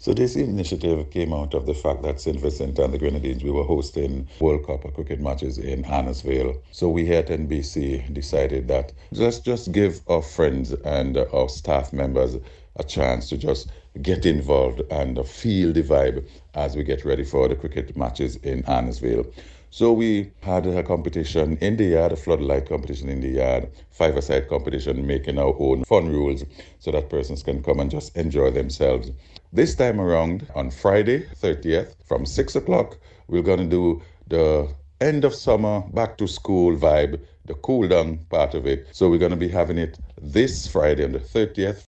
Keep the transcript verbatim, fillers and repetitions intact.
So this initiative came out of the fact that Saint Vincent and the Grenadines, we were hosting World Cup cricket matches in Annisville. So we here at N B C decided that let's just give our friends and our staff members a chance to just get involved and feel the vibe as we get ready for the cricket matches in Annisville. So we had a competition in the yard, a floodlight competition in the yard, five-a-side competition, making our own fun rules so that persons can come and just enjoy themselves. This time around, on Friday, thirtieth, from six o'clock, we're going to do the end of summer, back to school vibe, the cool down part of it. So we're going to be having it this Friday on the thirtieth